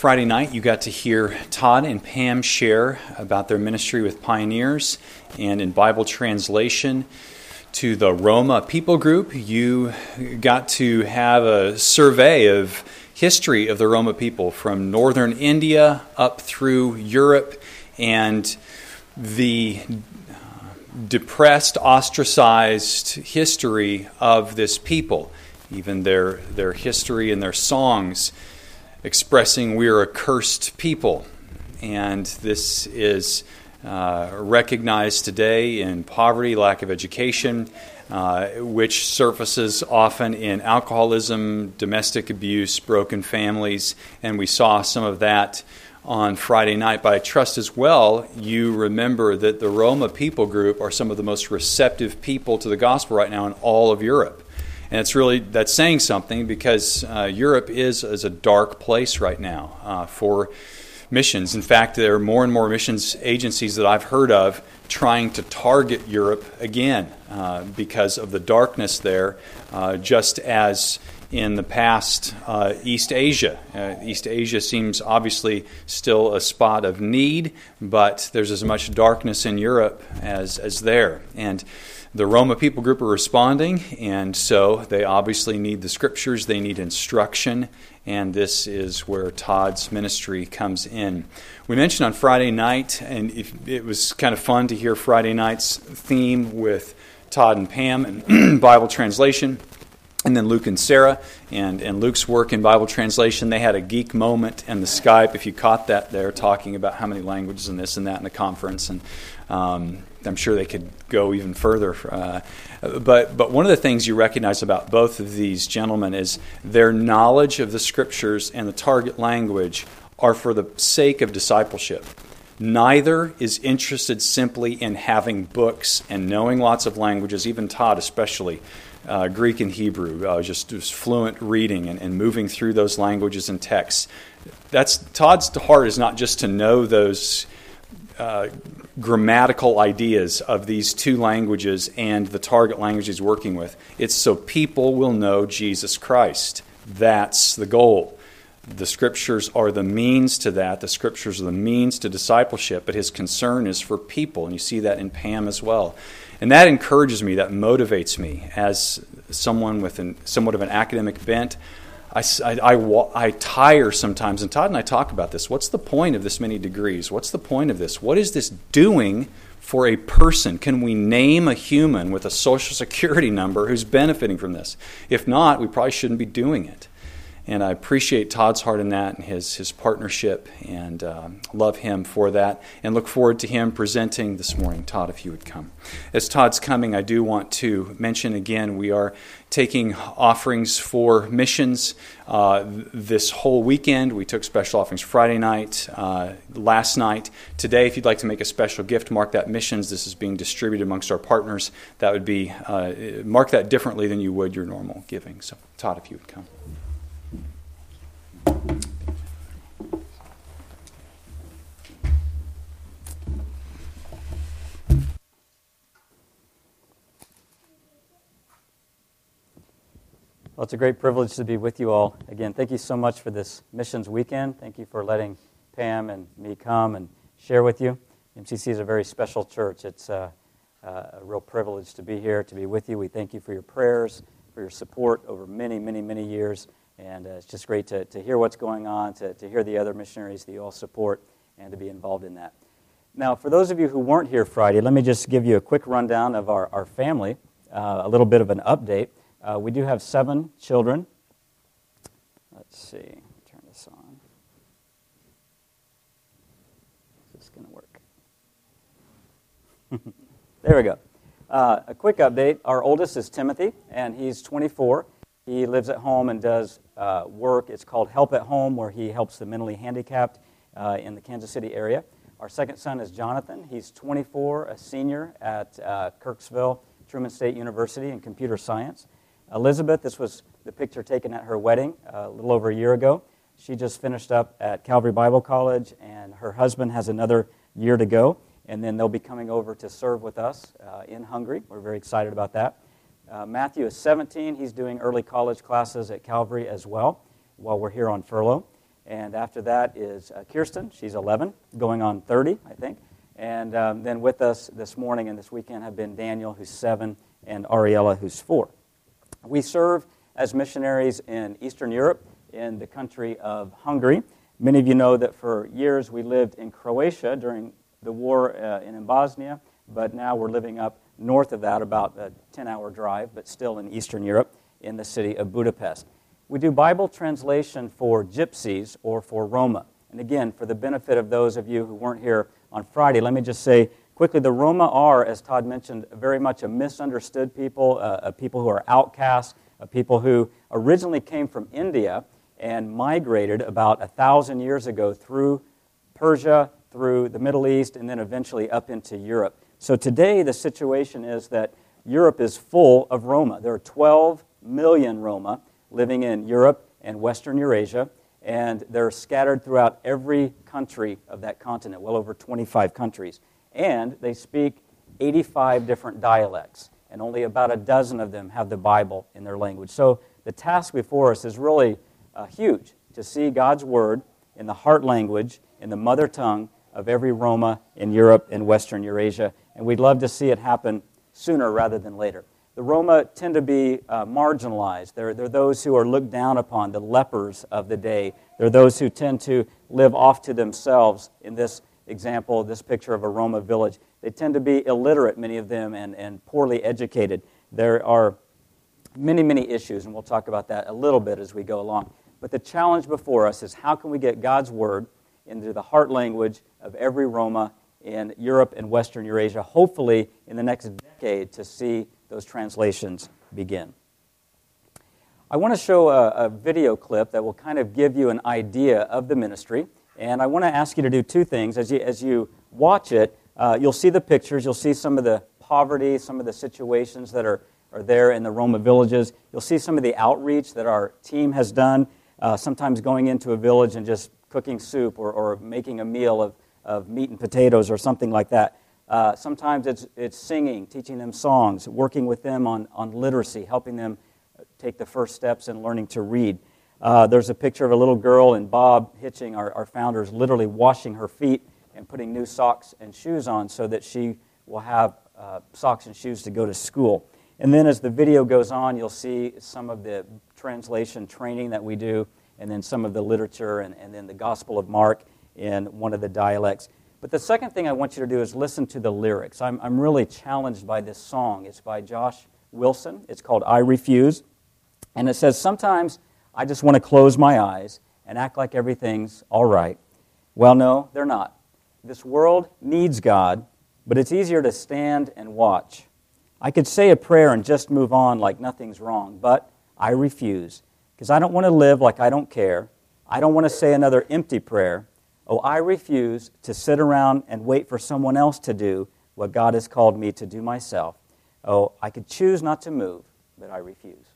Friday night, you got to hear Todd and Pam share about their ministry with pioneers, and in Bible translation to the Roma people group, you got to have a survey of history of the Roma people from northern India up through Europe and the depressed, ostracized history of this people, even their history and their songs expressing we are a cursed people. And this is recognized today in poverty, lack of education, which surfaces often in alcoholism, domestic abuse, broken families, and we saw some of that on Friday night. But I trust as well you remember that the Roma people group are some of the most receptive people to the gospel right now in all of Europe. And that's saying something, because Europe is a dark place right now for missions. In fact, there are more and more missions agencies that I've heard of trying to target Europe again because of the darkness there, just as in the past East Asia. East Asia seems obviously still a spot of need, but there's as much darkness in Europe as there. And the Roma people group are responding, and so they obviously need the scriptures, they need instruction, and this is where Todd's ministry comes in. We mentioned on Friday night, and it was kind of fun to hear Friday night's theme with Todd and Pam and Bible translation, and then Luke and Sarah, and Luke's work in Bible translation. They had a geek moment in the Skype, if you caught that there, talking about how many languages and this and that in the conference, and I'm sure they could go even further. But one of the things you recognize about both of these gentlemen is their knowledge of the Scriptures and the target language are for the sake of discipleship. Neither is interested simply in having books and knowing lots of languages, even Todd especially, Greek and Hebrew, just fluent reading and moving through those languages and texts. Todd's heart is not just to know those grammatical ideas of these two languages and the target language he's working with. It's so people will know Jesus Christ. That's the goal. The Scriptures are the means to that. The Scriptures are the means to discipleship, but his concern is for people, and you see that in Pam as well. And that encourages me, that motivates me as someone with somewhat of an academic bent. I tire sometimes, and Todd and I talk about this. What's the point of this many degrees? What's the point of this? What is this doing for a person? Can we name a human with a social security number who's benefiting from this? If not, we probably shouldn't be doing it. And I appreciate Todd's heart in that and his partnership, and love him for that, and look forward to him presenting this morning. Todd, if you would come. As Todd's coming, I do want to mention again, we are taking offerings for missions this whole weekend. We took special offerings Friday night, last night. Today, if you'd like to make a special gift, mark that missions. This is being distributed amongst our partners. That would be, mark that differently than you would your normal giving. So, Todd, if you would come. Well, it's a great privilege to be with you all. Again, thank you so much for this missions weekend. Thank you for letting Pam and me come and share with you. MCC is a very special church. It's a real privilege to be here, to be with you. We thank you for your prayers, for your support over many, many, many years. And it's just great to hear what's going on, to hear the other missionaries that you all support, and to be involved in that. Now, for those of you who weren't here Friday, let me just give you a quick rundown of our family, a little bit of an update. We do have 7 children. Let's see. Turn this on. Is this going to work? There we go. A quick update. Our oldest is Timothy, and he's 24. He lives at home and does work. It's called Help at Home, where he helps the mentally handicapped in the Kansas City area. Our second son is Jonathan. He's 24, a senior at Kirksville Truman State University in computer science. Elizabeth, this was the picture taken at her wedding a little over a year ago. She just finished up at Calvary Bible College, and her husband has another year to go, and then they'll be coming over to serve with us in Hungary. We're very excited about that. Matthew is 17. He's doing early college classes at Calvary as well while we're here on furlough. And after that is Kirsten. She's 11, going on 30, I think. And then with us this morning and this weekend have been Daniel, who's 7, and Ariella, who's 4. We serve as missionaries in Eastern Europe, in the country of Hungary. Many of you know that for years we lived in Croatia during the war in Bosnia, but now we're living up north of that, about a 10-hour drive, but still in Eastern Europe, in the city of Budapest. We do Bible translation for gypsies or for Roma. And again, for the benefit of those of you who weren't here on Friday, let me just say quickly, the Roma are, as Todd mentioned, very much a misunderstood people, a people who are outcasts, a people who originally came from India and migrated about 1,000 years ago through Persia, through the Middle East, and then eventually up into Europe. So today the situation is that Europe is full of Roma. There are 12 million Roma living in Europe and Western Eurasia, and they're scattered throughout every country of that continent, well over 25 countries. And they speak 85 different dialects, and only about a dozen of them have the Bible in their language. So the task before us is really huge, to see God's Word in the heart language, in the mother tongue of every Roma in Europe and Western Eurasia, and we'd love to see it happen sooner rather than later. The Roma tend to be marginalized. They're those who are looked down upon, the lepers of the day. They're those who tend to live off to themselves. In this example, this picture of a Roma village, they tend to be illiterate, many of them, and poorly educated. There are many, many issues, and we'll talk about that a little bit as we go along. But the challenge before us is how can we get God's Word into the heart language of every Roma in Europe and Western Eurasia, hopefully in the next decade, to see those translations begin. I want to show a video clip that will kind of give you an idea of the ministry, and I want to ask you to do two things. As you watch it, you'll see the pictures, you'll see some of the poverty, some of the situations that are there in the Roma villages. You'll see some of the outreach that our team has done, sometimes going into a village and just cooking soup or making a meal of meat and potatoes or something like that. Sometimes it's singing, teaching them songs, working with them on literacy, helping them take the first steps in learning to read. There's a picture of a little girl, and Bob Hitching, our founder, is literally washing her feet and putting new socks and shoes on so that she will have socks and shoes to go to school. And then as the video goes on, you'll see some of the translation training that we do, and then some of the literature, and then the Gospel of Mark in one of the dialects. But the second thing I want you to do is listen to the lyrics. I'm really challenged by this song. It's by Josh Wilson. It's called I Refuse. And it says, sometimes I just want to close my eyes and act like everything's all right. Well, no, they're not. This world needs God, but it's easier to stand and watch. I could say a prayer and just move on like nothing's wrong, but I refuse, because I don't want to live like I don't care. I don't want to say another empty prayer. Oh, I refuse to sit around and wait for someone else to do what God has called me to do myself. Oh, I could choose not to move, but I refuse.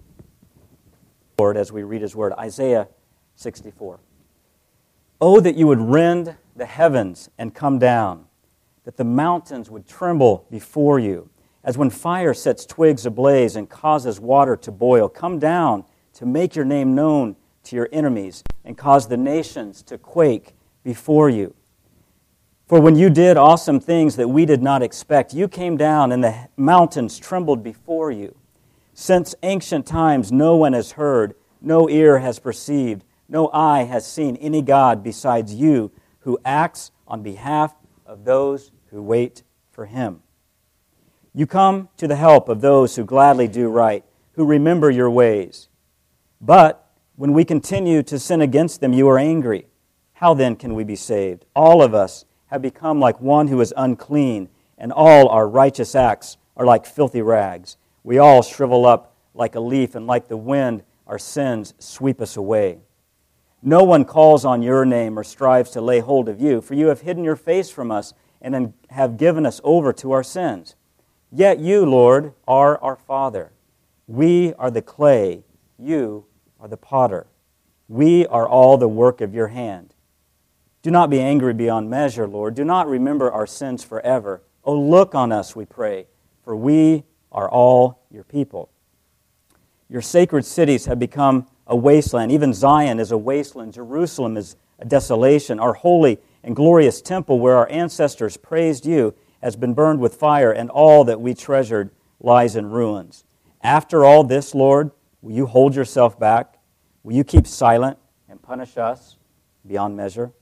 Lord, as we read His Word, Isaiah 64. Oh, that you would rend the heavens and come down, that the mountains would tremble before you, as when fire sets twigs ablaze and causes water to boil. Come down to make your name known to your enemies and cause the nations to quake before you. For when you did awesome things that we did not expect, you came down and the mountains trembled before you. Since ancient times no one has heard, no ear has perceived, no eye has seen any God besides you who acts on behalf of those who wait for Him. You come to the help of those who gladly do right, who remember your ways. But when we continue to sin against them, you are angry. How then can we be saved? All of us have become like one who is unclean, and all our righteous acts are like filthy rags. We all shrivel up like a leaf, and like the wind, our sins sweep us away. No one calls on your name or strives to lay hold of you, for you have hidden your face from us and have given us over to our sins. Yet you, Lord, are our Father. We are the clay, you are the potter. We are all the work of your hand. Do not be angry beyond measure, Lord. Do not remember our sins forever. Oh, look on us, we pray, for we are all your people. Your sacred cities have become a wasteland. Even Zion is a wasteland. Jerusalem is a desolation. Our holy and glorious temple where our ancestors praised you has been burned with fire, and all that we treasured lies in ruins. After all this, Lord, will you hold yourself back? Will you keep silent and punish us beyond measure?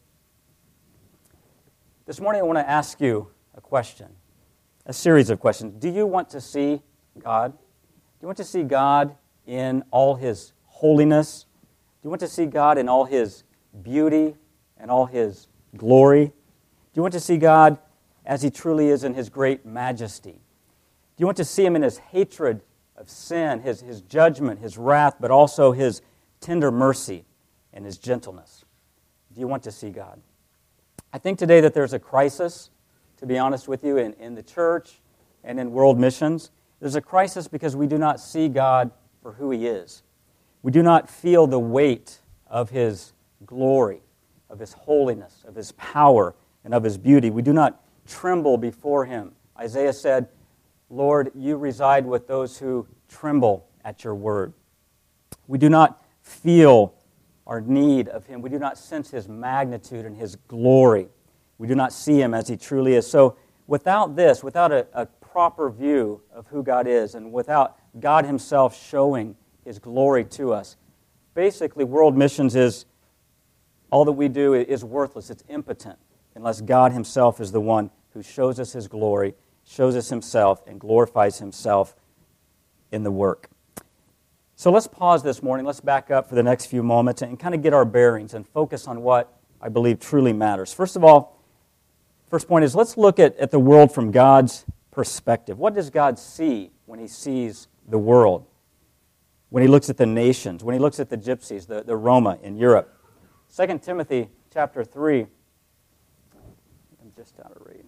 This morning I want to ask you a question, a series of questions. Do you want to see God? Do you want to see God in all His holiness? Do you want to see God in all His beauty and all His glory? Do you want to see God as He truly is in His great majesty? Do you want to see Him in His hatred of sin, His judgment, His wrath, but also His tender mercy and His gentleness? Do you want to see God? I think today that there's a crisis, to be honest with you, in the church and in world missions. There's a crisis because we do not see God for who He is. We do not feel the weight of His glory, of His holiness, of His power, and of His beauty. We do not tremble before Him. Isaiah said, Lord, you reside with those who tremble at your word. We do not feel our need of Him. We do not sense His magnitude and His glory. We do not see Him as He truly is. So without this, without a proper view of who God is, and without God Himself showing His glory to us, basically world missions is, all that we do is worthless. It's impotent unless God Himself is the one who shows us His glory, shows us Himself, and glorifies Himself in the work. So let's pause this morning. Let's back up for the next few moments and kind of get our bearings and focus on what I believe truly matters. First of all, first point is let's look at the world from God's perspective. What does God see when He sees the world? When He looks at the nations, when He looks at the gypsies, the Roma in Europe? 2 Timothy chapter 3. I'm just out of range.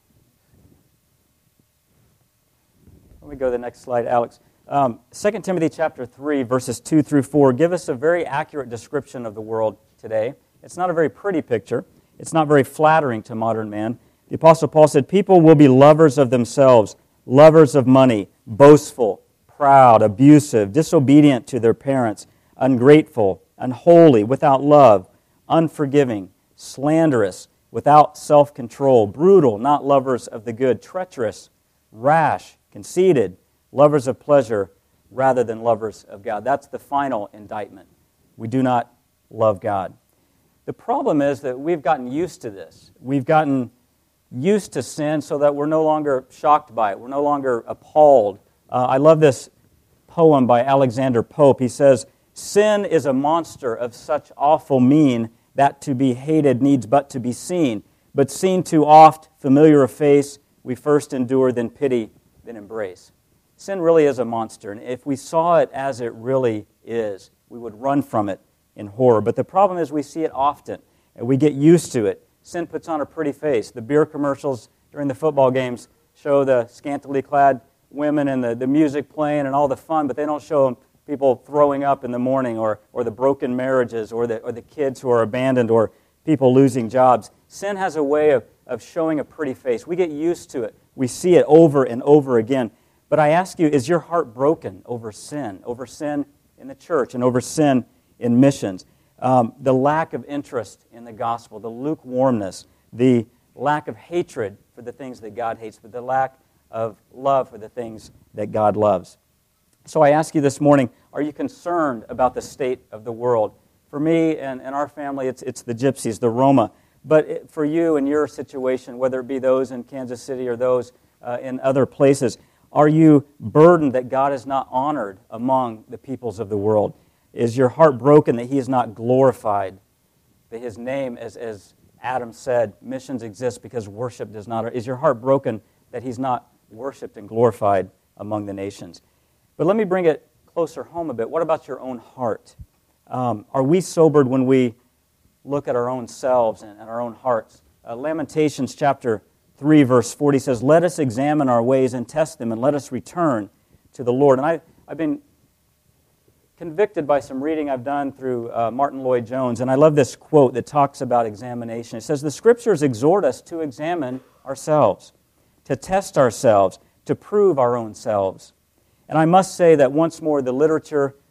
Let me go to the next slide, Alex. 2 Timothy chapter 3, verses 2 through 4 give us a very accurate description of the world today. It's not a very pretty picture. It's not very flattering to modern man. The Apostle Paul said, people will be lovers of themselves, lovers of money, boastful, proud, abusive, disobedient to their parents, ungrateful, unholy, without love, unforgiving, slanderous, without self-control, brutal, not lovers of the good, treacherous, rash, conceited, lovers of pleasure rather than lovers of God. That's the final indictment. We do not love God. The problem is that we've gotten used to this. We've gotten used to sin so that we're no longer shocked by it. We're no longer appalled. I love this poem by Alexander Pope. He says, sin is a monster of such awful mien that to be hated needs but to be seen. But seen too oft, familiar of face, we first endure, then pity, then embrace. Sin really is a monster, and if we saw it as it really is, we would run from it in horror. But the problem is we see it often, and we get used to it. Sin puts on a pretty face. The beer commercials during the football games show the scantily clad women and the music playing and all the fun, but they don't show people throwing up in the morning or the broken marriages or the kids who are abandoned or people losing jobs. Sin has a way of showing a pretty face. We get used to it. We see it over and over again. But I ask you, is your heart broken over sin in the church and over sin in missions? The lack of interest in the gospel, the lukewarmness, the lack of hatred for the things that God hates, but the lack of love for the things that God loves. So I ask you this morning, are you concerned about the state of the world? For me and our family, it's the gypsies, the Roma. But for you and your situation, whether it be those in Kansas City or those in other places, are you burdened that God is not honored among the peoples of the world? Is your heart broken that He is not glorified? That His name, as Adam said, missions exist because worship does not. Is your heart broken that He's not worshipped and glorified among the nations? But let me bring it closer home a bit. What about your own heart? Are we sobered when we look at our own selves and our own hearts? Lamentations chapter 3, verse 40 says, let us examine our ways and test them, and let us return to the Lord. And I've been convicted by some reading I've done through Martin Lloyd-Jones, and I love this quote that talks about examination. It says, the Scriptures exhort us to examine ourselves, to test ourselves, to prove our own selves. And I must say that once more, the literature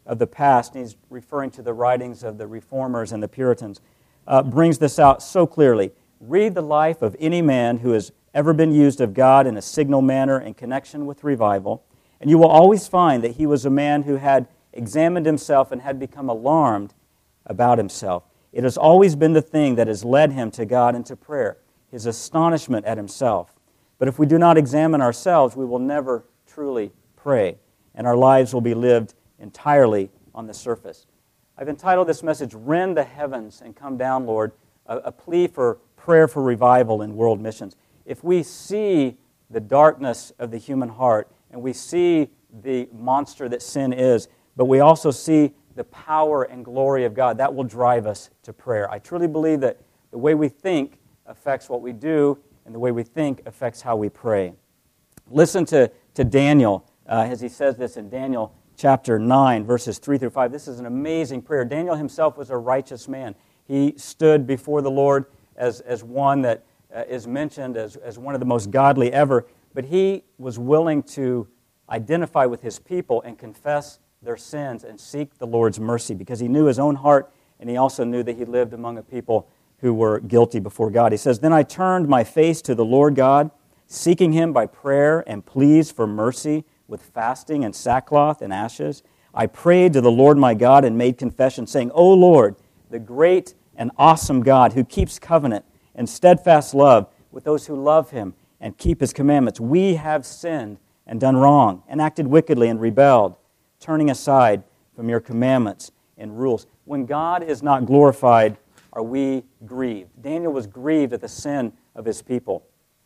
of the past, and he's referring to the writings of the Reformers and the Puritans, brings this out so clearly. Read the life of any man who has ever been used of God in a signal manner in connection with revival, and you will always find that he was a man who had examined himself and had become alarmed about himself. It has always been the thing that has led him to God and to prayer, his astonishment at himself. But if we do not examine ourselves, we will never truly pray, and our lives will be lived entirely on the surface. I've entitled this message, Rend the Heavens and Come Down, Lord, a plea for prayer for revival in world missions. If we see the darkness of the human heart, and we see the monster that sin is, but we also see the power and glory of God, that will drive us to prayer. I truly believe that the way we think affects what we do, and the way we think affects how we pray. Listen to Daniel as he says this in Daniel chapter 9, verses 3 through 5. This is an amazing prayer. Daniel himself was a righteous man. He stood before the Lord as one that is mentioned as one of the most godly ever, but he was willing to identify with his people and confess their sins and seek the Lord's mercy because he knew his own heart, and he also knew that he lived among a people who were guilty before God. He says, Then I turned my face to the Lord God, seeking him by prayer and pleas for mercy with fasting and sackcloth and ashes. I prayed to the Lord my God and made confession, saying, O Lord, the great and awesome God who keeps covenant and steadfast love with those who love him and keep his commandments, we have sinned and done wrong and acted wickedly and rebelled, turning aside from your commandments and rules. When God is not glorified, are we grieved? Daniel was grieved at the sin of his people.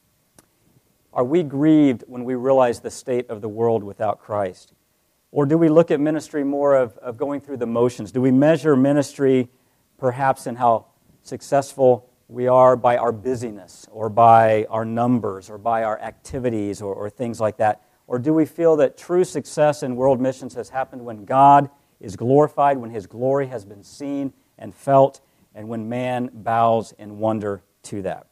Are we grieved when we realize the state of the world without Christ? Or do we look at ministry more of going through the motions? Do we measure ministry perhaps in how successful we are by our busyness or by our numbers or by our activities or things like that? Or do we feel that true success in world missions has happened when God is glorified, when his glory has been seen and felt, and when man bows in wonder to that?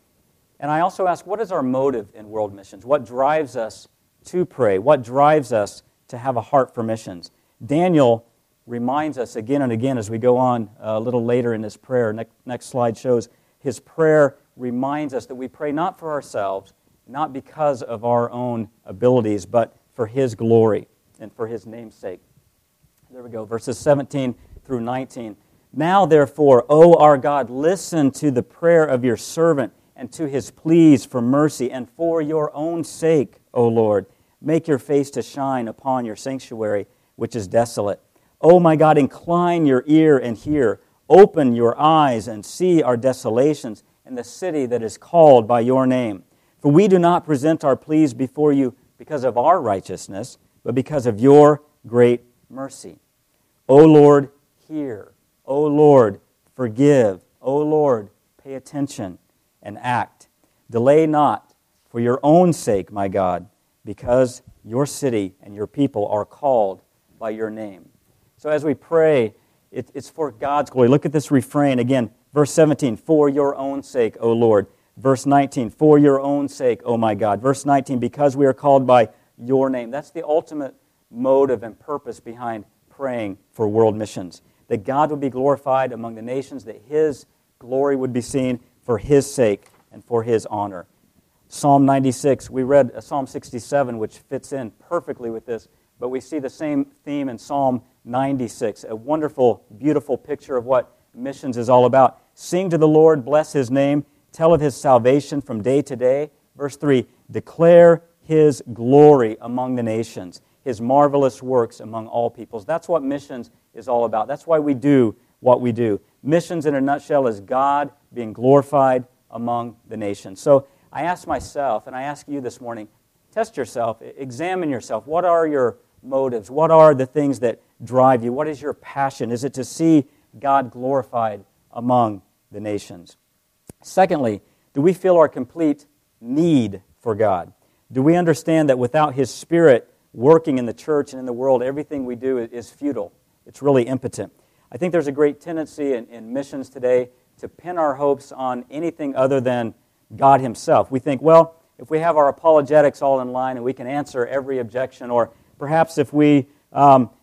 And I also ask, what is our motive in world missions? What drives us to pray? What drives us to have a heart for missions? Daniel reminds us again and again as we go on a little later in his prayer. Next slide shows his prayer reminds us that we pray not for ourselves, not because of our own abilities, but for his glory and for his name's sake. There we go, verses 17 through 19. Now, therefore, O our God, listen to the prayer of your servant and to his pleas for mercy, and for your own sake, O Lord, make your face to shine upon your sanctuary, which is desolate. O my God, incline your ear and hear. Open your eyes and see our desolations and the city that is called by your name. For we do not present our pleas before you because of our righteousness, but because of your great mercy. O Lord, hear. O Lord, forgive. O Lord, pay attention and act. Delay not for your own sake, my God, because your city and your people are called by your name. So as we pray, it's for God's glory. Look at this refrain again. Verse 17, for your own sake, O Lord. Verse 19, for your own sake, O my God. Verse 19, because we are called by your name. That's the ultimate motive and purpose behind praying for world missions. That God would be glorified among the nations, that his glory would be seen for his sake and for his honor. Psalm 96, we read Psalm 67, which fits in perfectly with this, but we see the same theme in Psalm 96, a wonderful, beautiful picture of what missions is all about. Sing to the Lord, bless his name, tell of his salvation from day to day. Verse 3, declare his glory among the nations, his marvelous works among all peoples. That's what missions is all about. That's why we do what we do. Missions, in a nutshell, is God being glorified among the nations. So I ask myself, and I ask you this morning, test yourself, examine yourself. What are your motives? What are the things that drive you? What is your passion? Is it to see God glorified among the nations? Secondly, do we feel our complete need for God? Do we understand that without his Spirit working in the church and in the world, everything we do is futile? It's really impotent. I think there's a great tendency in missions today to pin our hopes on anything other than God himself. We think, well, if we have our apologetics all in line and we can answer every objection, or perhaps if we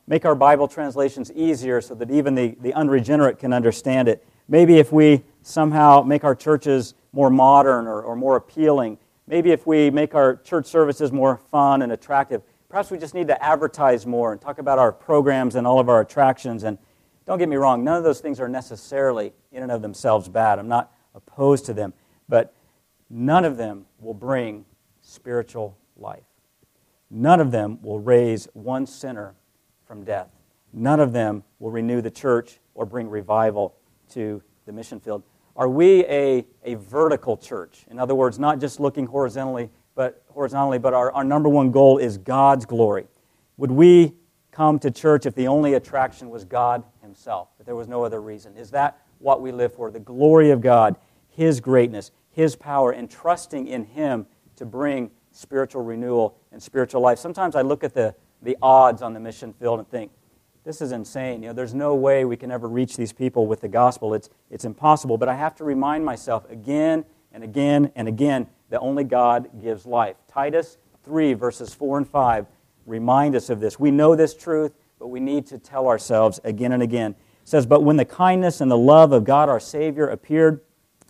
make our Bible translations easier so that even the unregenerate can understand it. Maybe if we somehow make our churches more modern or more appealing. Maybe if we make our church services more fun and attractive. Perhaps we just need to advertise more and talk about our programs and all of our attractions. And don't get me wrong, none of those things are necessarily in and of themselves bad. I'm not opposed to them. But none of them will bring spiritual life. None of them will raise one sinner from death. None of them will renew the church or bring revival to the mission field. Are we a vertical church? In other words, not just looking horizontally, but our number one goal is God's glory. Would we come to church if the only attraction was God Himself, if there was no other reason? Is that what we live for? The glory of God, His greatness, His power, and trusting in Him to bring spiritual renewal and spiritual life. Sometimes I look at the odds on the mission field and think, this is insane. There's no way we can ever reach these people with the gospel. It's impossible. But I have to remind myself again and again and again that only God gives life. Titus 3, verses 4 and 5 remind us of this. We know this truth, but we need to tell ourselves again and again. It says, but when the kindness and the love of God our Savior appeared,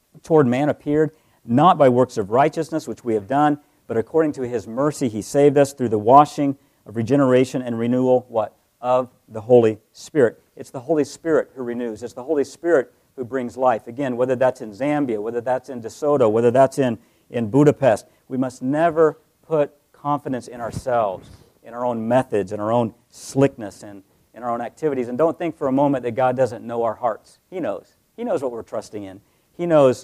not by works of righteousness, which we have done, but according to His mercy He saved us through the washing of regeneration and renewal, what? Of the Holy Spirit. It's the Holy Spirit who renews. It's the Holy Spirit who brings life. Again, whether that's in Zambia, whether that's in DeSoto, whether that's in Budapest, we must never put confidence in ourselves, in our own methods, in our own slickness, and in our own activities. And don't think for a moment that God doesn't know our hearts. He knows. He knows what we're trusting in. He knows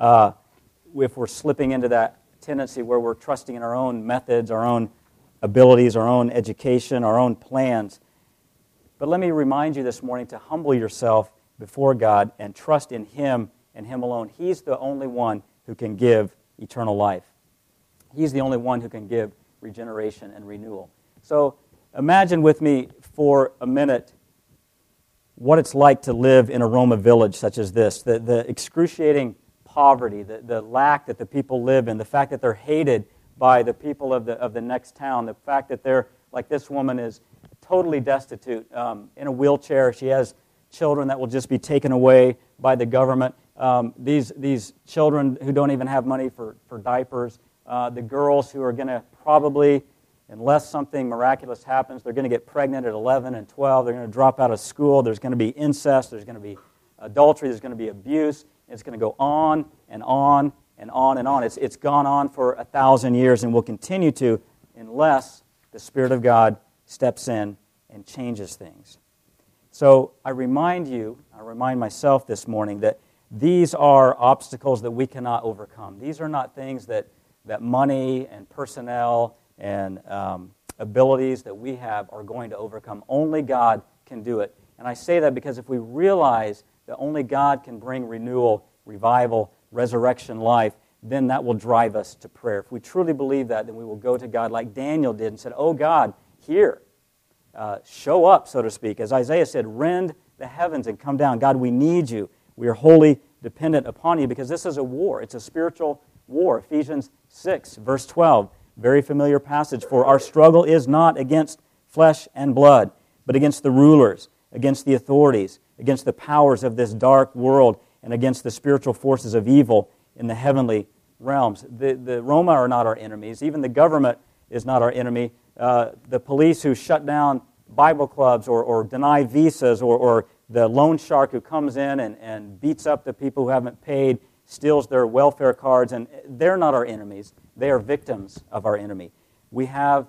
if we're slipping into that tendency where we're trusting in our own methods, our own abilities, our own education, our own plans. But let me remind you this morning to humble yourself before God and trust in Him and Him alone. He's the only one who can give eternal life. He's the only one who can give regeneration and renewal. So imagine with me for a minute what it's like to live in a Roma village such as this, the excruciating poverty, the lack that the people live in, the fact that they're hated by the people of the next town, the fact that they're, like this woman is totally destitute, in a wheelchair. She has children that will just be taken away by the government. These children who don't even have money for diapers. The girls who are going to probably, unless something miraculous happens, they're going to get pregnant at 11 and 12. They're going to drop out of school. There's going to be incest. There's going to be adultery. There's going to be abuse. It's going to go on and on and on and on. It's gone on for 1,000 years and will continue to unless the Spirit of God steps in and changes things. So I remind myself this morning that these are obstacles that we cannot overcome. These are not things that money and personnel and abilities that we have are going to overcome. Only God can do it. And I say that because if we realize that only God can bring renewal, revival, resurrection life, then that will drive us to prayer. If we truly believe that, then we will go to God like Daniel did and said, oh God, here, show up, so to speak. As Isaiah said, rend the heavens and come down. God, we need you. We are wholly dependent upon you because this is a war. It's a spiritual war. Ephesians 6, verse 12, very familiar passage. For our struggle is not against flesh and blood, but against the rulers, against the authorities, against the powers of this dark world, and against the spiritual forces of evil in the heavenly realms. The Roma are not our enemies. Even the government is not our enemy. The police who shut down Bible clubs or deny visas or the loan shark who comes in and beats up the people who haven't paid, steals their welfare cards, and they're not our enemies. They are victims of our enemy. We have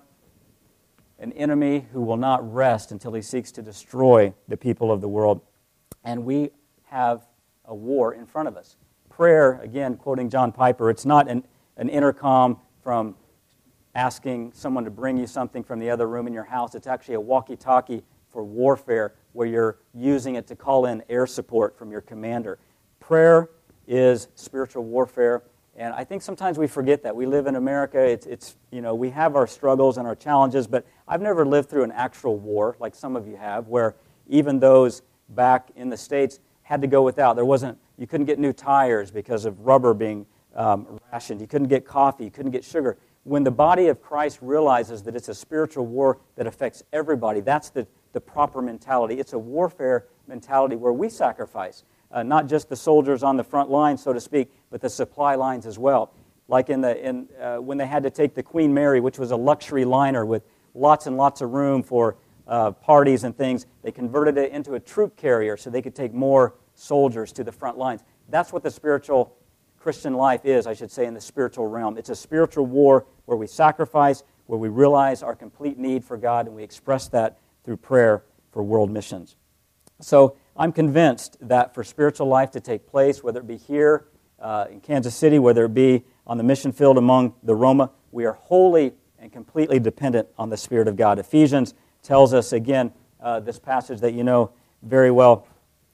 an enemy who will not rest until he seeks to destroy the people of the world. And we have a war in front of us. Prayer, again, quoting John Piper, it's not an intercom from asking someone to bring you something from the other room in your house. It's actually a walkie-talkie for warfare where you're using it to call in air support from your commander. Prayer is spiritual warfare, and I think sometimes we forget that. We live in America. It's we have our struggles and our challenges, but I've never lived through an actual war like some of you have, where even those back in the States had to go without. You couldn't get new tires because of rubber being rationed. You couldn't get coffee. You couldn't get sugar. When the body of Christ realizes that it's a spiritual war that affects everybody, that's the the proper mentality. It's a warfare mentality where we sacrifice, not just the soldiers on the front line, so to speak, but the supply lines as well. Like when they had to take the Queen Mary, which was a luxury liner with lots and lots of room for parties and things, they converted it into a troop carrier so they could take more soldiers to the front lines. That's what the spiritual Christian life is, I should say, in the spiritual realm. It's a spiritual war where we sacrifice, where we realize our complete need for God, and we express that through prayer for world missions. So I'm convinced that for spiritual life to take place, whether it be here in Kansas City, whether it be on the mission field among the Roma, we are wholly and completely dependent on the Spirit of God. Ephesians tells us, again, this passage that you know very well,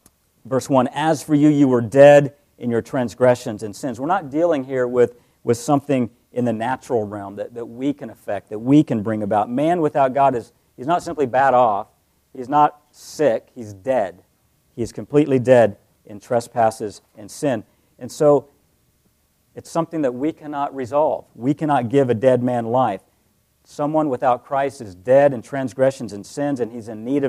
verse 1, "As for you, you were dead in your transgressions and sins." We're not dealing here with something in the natural realm that we can affect, that we can bring about. Man without God he's not simply bad off. He's not sick. He's dead. He's completely dead in trespasses and sin. And so it's something that we cannot resolve. We cannot give a dead man life. Someone without Christ is dead in transgressions and sins, and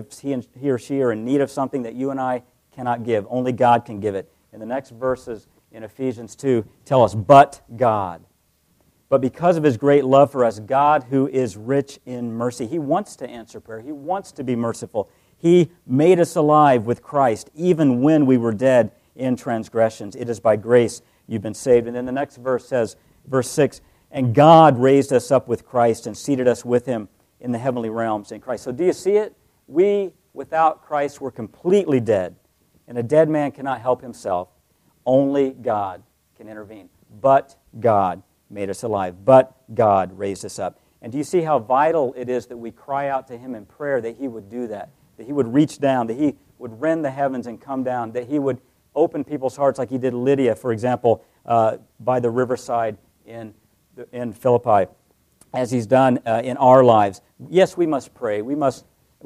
he or she are in need of something that you and I cannot give. Only God can give it. And the next verses in Ephesians 2 tell us, "But God." But because of His great love for us, God, who is rich in mercy, He wants to answer prayer. He wants to be merciful. He made us alive with Christ, even when we were dead in transgressions. It is by grace you've been saved. And then the next verse says, verse 6, "And God raised us up with Christ and seated us with Him in the heavenly realms in Christ." So do you see it? We, without Christ, were completely dead. And a dead man cannot help himself. Only God can intervene. But God made us alive. But God raised us up. And do you see how vital it is that we cry out to Him in prayer that He would do that? That He would reach down, that He would rend the heavens and come down, that He would open people's hearts like He did Lydia, for example, by the riverside in Philippi, as He's done in our lives. Yes, we must pray. We must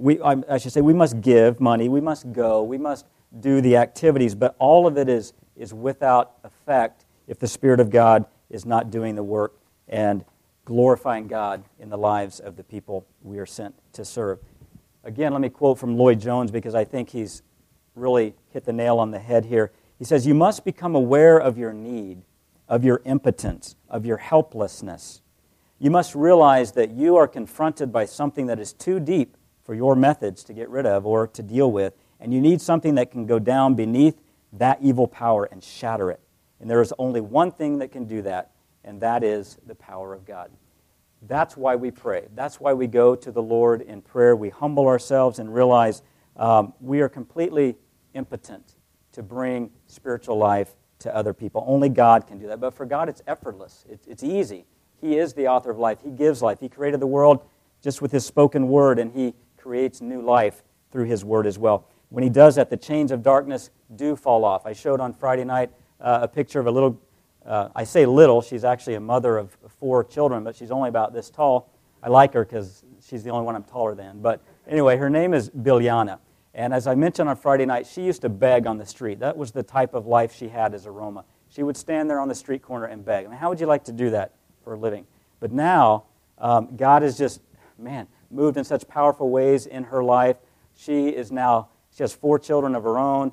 give money. We must go. We must do the activities, but all of it is without effect if the Spirit of God is not doing the work and glorifying God in the lives of the people we are sent to serve. Again, let me quote from Lloyd Jones because I think he's really hit the nail on the head here. He says, "You must become aware of your need, of your impotence, of your helplessness. You must realize that you are confronted by something that is too deep for your methods to get rid of or to deal with. And you need something that can go down beneath that evil power and shatter it. And there is only one thing that can do that, and that is the power of God." That's why we pray. That's why we go to the Lord in prayer. We humble ourselves and realize we are completely impotent to bring spiritual life to other people. Only God can do that. But for God, it's effortless. It's easy. He is the author of life. He gives life. He created the world just with His spoken word, and He creates new life through His word as well. When He does that, the chains of darkness do fall off. I showed on Friday night a picture of a little, I say little, she's actually a mother of 4 children, but she's only about this tall. I like her because she's the only one I'm taller than. But anyway, her name is Biljana. And as I mentioned on Friday night, she used to beg on the street. That was the type of life she had as a Roma. She would stand there on the street corner and beg. I mean, how would you like to do that for a living? But now, God has just, moved in such powerful ways in her life. She has 4 children of her own,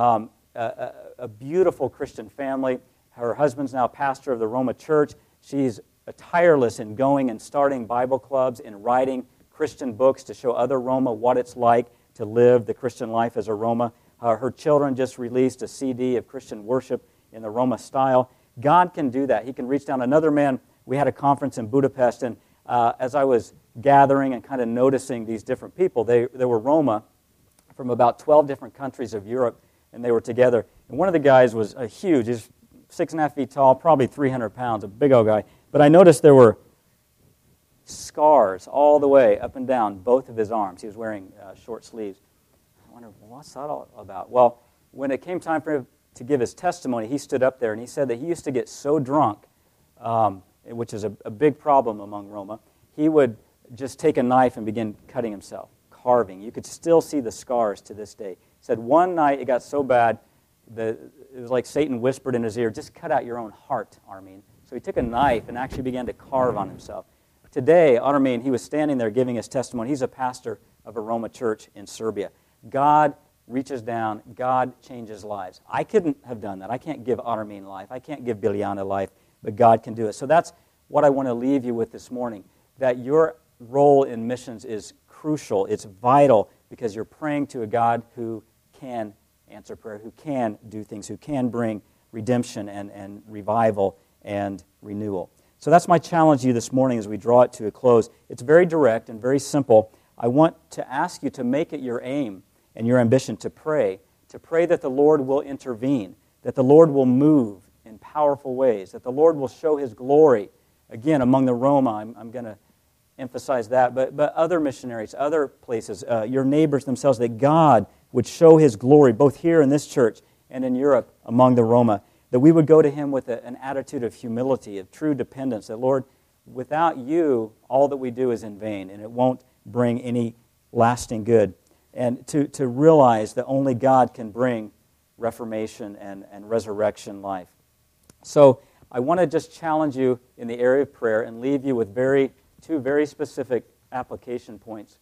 a beautiful Christian family. Her husband's now pastor of the Roma church. She's tireless in going and starting Bible clubs and writing Christian books to show other Roma what it's like to live the Christian life as a Roma. Her children just released a CD of Christian worship in the Roma style. God can do that. He can reach down. Another man, we had a conference in Budapest, and as I was gathering and kind of noticing these different people, they were Roma from about 12 different countries of Europe, and they were together. And one of the guys was huge. He's 6.5 feet tall, probably 300 pounds, a big old guy. But I noticed there were scars all the way up and down both of his arms. He was wearing short sleeves. I wondered, what's that all about? Well, when it came time for him to give his testimony, he stood up there and he said that he used to get so drunk, which is a big problem among Roma, he would just take a knife and begin cutting himself, carving. You could still see the scars to this day. He said one night it got so bad, it was like Satan whispered in his ear, "Just cut out your own heart, Armin." So he took a knife and actually began to carve on himself. Today, Armin, he was standing there giving his testimony. He's a pastor of a Roma church in Serbia. God reaches down. God changes lives. I couldn't have done that. I can't give Armin life. I can't give Biljana life, but God can do it. So that's what I want to leave you with this morning, that your role in missions is crucial. It's vital because you're praying to a God who can answer prayer, who can do things, who can bring redemption and revival and renewal. So that's my challenge to you this morning as we draw it to a close. It's very direct and very simple. I want to ask you to make it your aim and your ambition to pray that the Lord will intervene, that the Lord will move in powerful ways, that the Lord will show His glory. Again, among the Roma, I'm going to emphasize that, but other missionaries, other places, your neighbors themselves, that God would show His glory, both here in this church and in Europe among the Roma, that we would go to Him with an attitude of humility, of true dependence, that, Lord, without You, all that we do is in vain, and it won't bring any lasting good. And to realize that only God can bring reformation and resurrection life. So I want to just challenge you in the area of prayer and leave you with two very specific application points.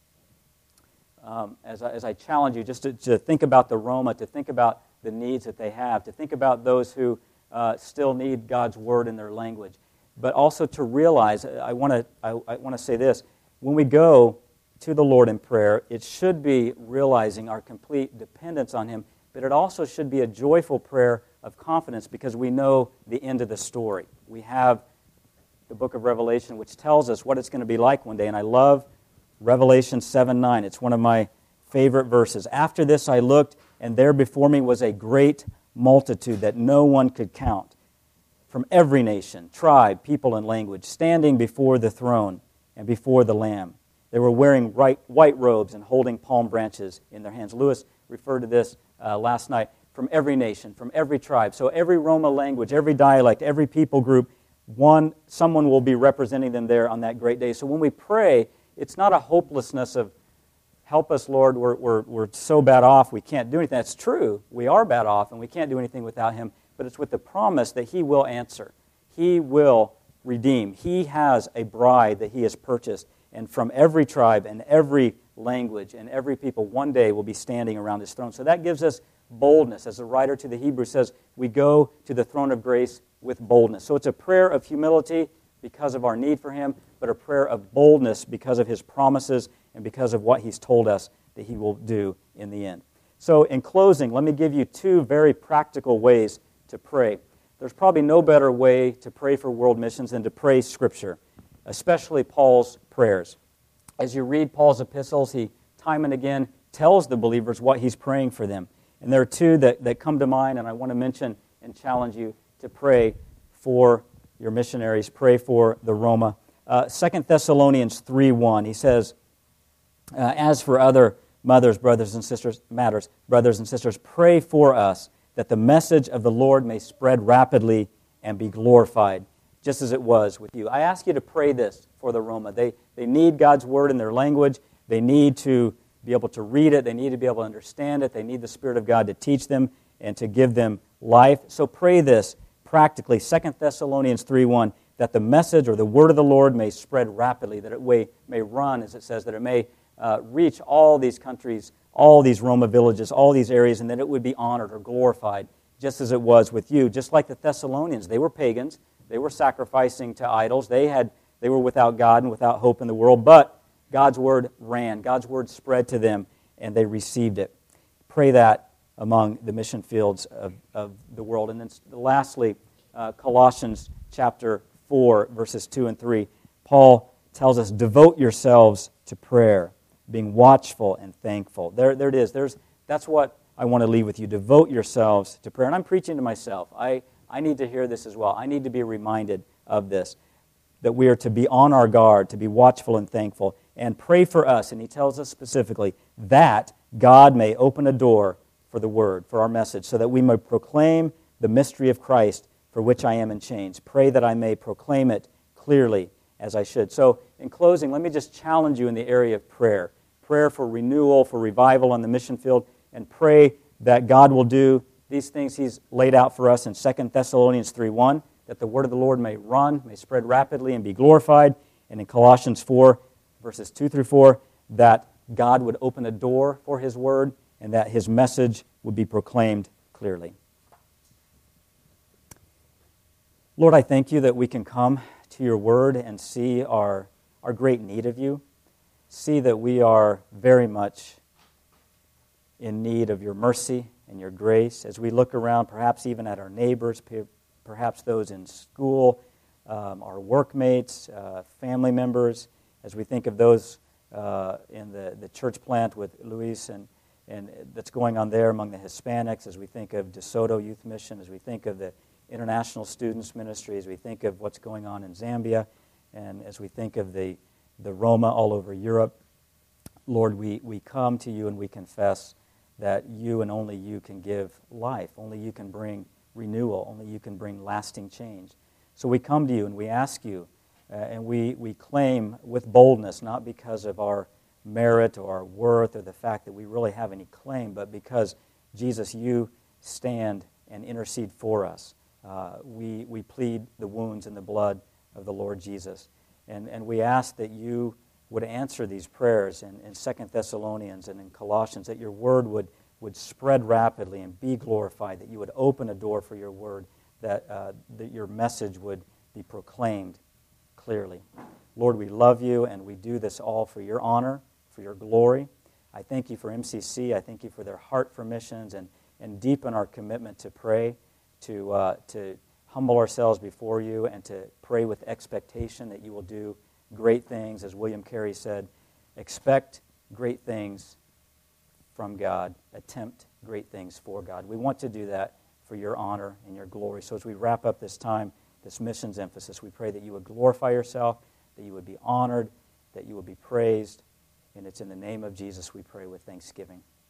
As I challenge you just to think about the Roma, to think about the needs that they have, to think about those who still need God's Word in their language, but also to realize, I want to say this, when we go to the Lord in prayer, it should be realizing our complete dependence on Him, but it also should be a joyful prayer of confidence because we know the end of the story. We have the book of Revelation, which tells us what it's going to be like one day, and I love Revelation 7:9. It's one of my favorite verses. After this I looked, and there before me was a great multitude that no one could count, from every nation, tribe, people, and language, standing before the throne and before the Lamb. They were wearing white robes and holding palm branches in their hands. Lewis referred to this last night. From every nation, from every tribe. So every Roma language, every dialect, every people group, someone will be representing them there on that great day. So when we pray, it's not a hopelessness of, help us, Lord, we're so bad off, we can't do anything. That's true. We are bad off, and we can't do anything without Him. But it's with the promise that He will answer. He will redeem. He has a bride that He has purchased. And from every tribe and every language and every people one day will be standing around His throne. So that gives us boldness. As the writer to the Hebrews says, we go to the throne of grace with boldness. So it's a prayer of humility because of our need for Him, but a prayer of boldness because of His promises and because of what He's told us that He will do in the end. So in closing, let me give you two very practical ways to pray. There's probably no better way to pray for world missions than to pray Scripture, especially Paul's prayers. As you read Paul's epistles, he time and again tells the believers what he's praying for them. And there are two that come to mind, and I want to mention and challenge you to pray for your missionaries, pray for the Roma. 2 Thessalonians 3:1, he says, as for other brothers and sisters, pray for us that the message of the Lord may spread rapidly and be glorified, just as it was with you. I ask you to pray this for the Roma. They need God's Word in their language. They need to be able to read it. They need to be able to understand it. They need the Spirit of God to teach them and to give them life. So pray this practically, 2 Thessalonians 3:1, that the message or the Word of the Lord may spread rapidly, that it may run, as it says, that it may reach all these countries, all these Roma villages, all these areas, and that it would be honored or glorified, just as it was with you. Just like the Thessalonians, they were pagans. They were sacrificing to idols. They were without God and without hope in the world, but God's Word ran. God's Word spread to them, and they received it. Pray that among the mission fields of the world. And then lastly, Colossians chapter 4, verses 2 and 3. Paul tells us, devote yourselves to prayer, being watchful and thankful. There it is. That's what I want to leave with you. Devote yourselves to prayer. And I'm preaching to myself. I need to hear this as well. I need to be reminded of this, that we are to be on our guard, to be watchful and thankful, and pray for us. And he tells us specifically that God may open a door for the Word, for our message, so that we may proclaim the mystery of Christ, for which I am in chains. Pray that I may proclaim it clearly as I should. So in closing, let me just challenge you in the area of prayer. Prayer for renewal, for revival on the mission field, and pray that God will do these things He's laid out for us in 2 Thessalonians 3:1, that the word of the Lord may run, may spread rapidly and be glorified, and in Colossians 4, verses 2 through 4, that God would open a door for His Word and that His message would be proclaimed clearly. Lord, I thank you that we can come to your Word and see our great need of you, see that we are very much in need of your mercy and your grace. As we look around, perhaps even at our neighbors, perhaps those in school, our workmates, family members, as we think of those in the church plant with Luis and that's going on there among the Hispanics, as we think of DeSoto Youth Mission, as we think of the International Students Ministry, as we think of what's going on in Zambia, and as we think of the Roma all over Europe, Lord, we come to you and we confess that you and only you can give life, only you can bring renewal, only you can bring lasting change. So we come to you and we ask you, and we claim with boldness, not because of our merit or our worth or the fact that we really have any claim, but because, Jesus, you stand and intercede for us. We plead the wounds and the blood of the Lord Jesus. And we ask that you would answer these prayers in 2 Thessalonians and in Colossians, that your word would spread rapidly and be glorified, that you would open a door for your word, that your message would be proclaimed clearly. Lord, we love you, and we do this all for your honor, for your glory. I thank you for MCC. I thank you for their heart for missions, and deepen our commitment to pray, to humble ourselves before you, and to pray with expectation that you will do great things. As William Carey said, expect great things from God, attempt great things for God. We want to do that for your honor and your glory. So as we wrap up this time, this missions emphasis, we pray that you would glorify yourself, that you would be honored, that you would be praised, and it's in the name of Jesus we pray with thanksgiving.